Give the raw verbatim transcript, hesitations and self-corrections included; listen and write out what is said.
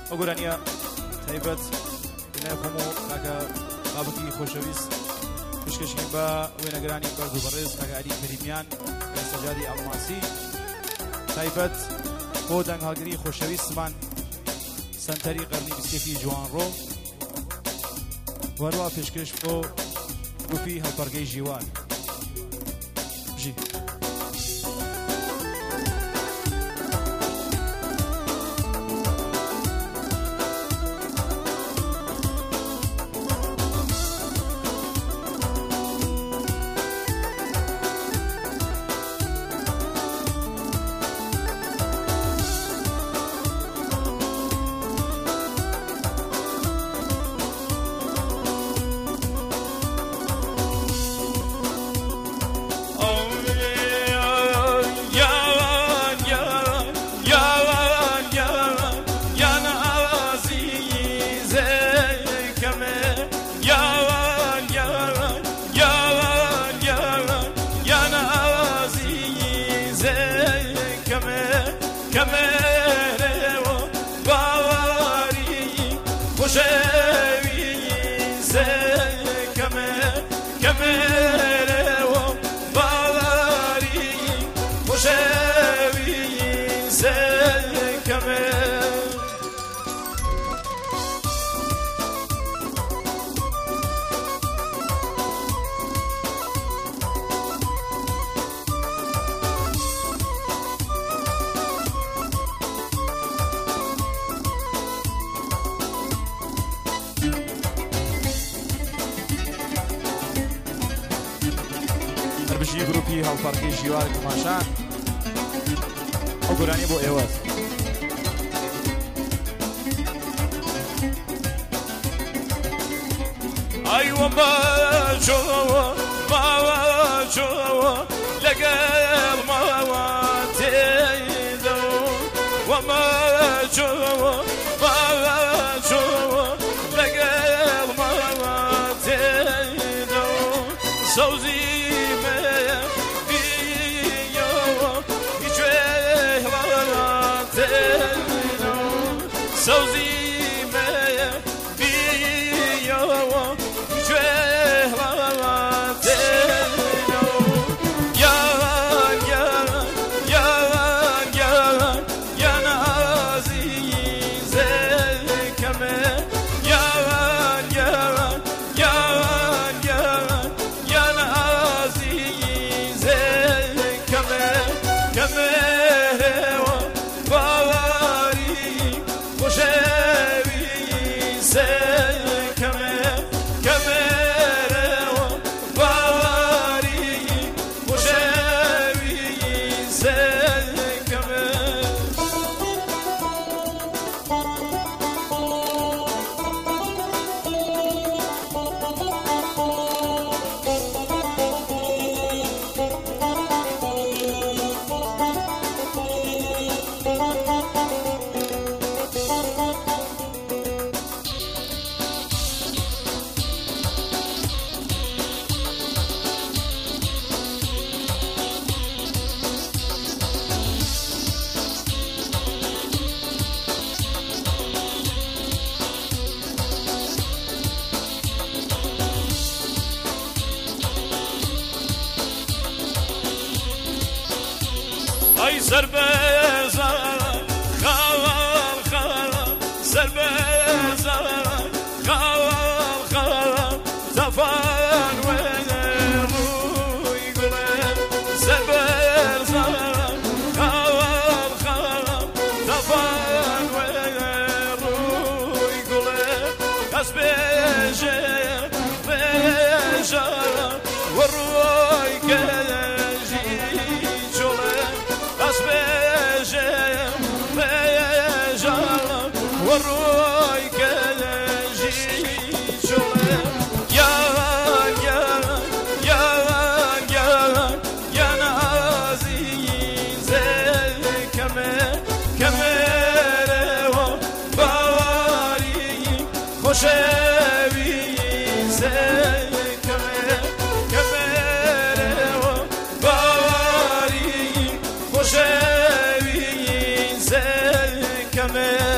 ئەگۆرانیە تایبەت بینای خۆم و کاکە بابەتی خۆشەویست پشکەشین بە وێنەگرانی بەرز و بەڕێز کاکە عەلی کەریمیان سەجادی ئەڵماسی تایبەت بۆ دەنگ هەڵگری خۆشەویستمان سەنتەری قەرنی بیستێکی جوانڕۆ وەروە پێشکەش بۆ گروپی هەڵپەرگەی ژیوان بژی بژی گروپی هەڵپەرگەی ژیوان تەماشان ئەو گۆرانی بۆ ئێوە ئایوە بەجۆوە باوەجۆوە لەگەڵ ماوە تێدە وەمەجۆوە باوەجۆوە لەگەڵ ماوە تێدە سەوزی سوزی مەیە بیەوە گوێڵاتێنەوە یان یان یان یان یان عەزیزە کەمە یان یان یان یان یان عەزیزە کەمە کەمەوە Ay serbeza khaval khaval serbeza khaval khaval zafan ve ruy gülen serbeza khaval khaval zafan ve ruy gülen kasbeje beja ve ruy gülen والروي كالجي شوله يان يان يان يان يان عزيزة كما كما باوري خوشوي كما كما باوري خوشوي كما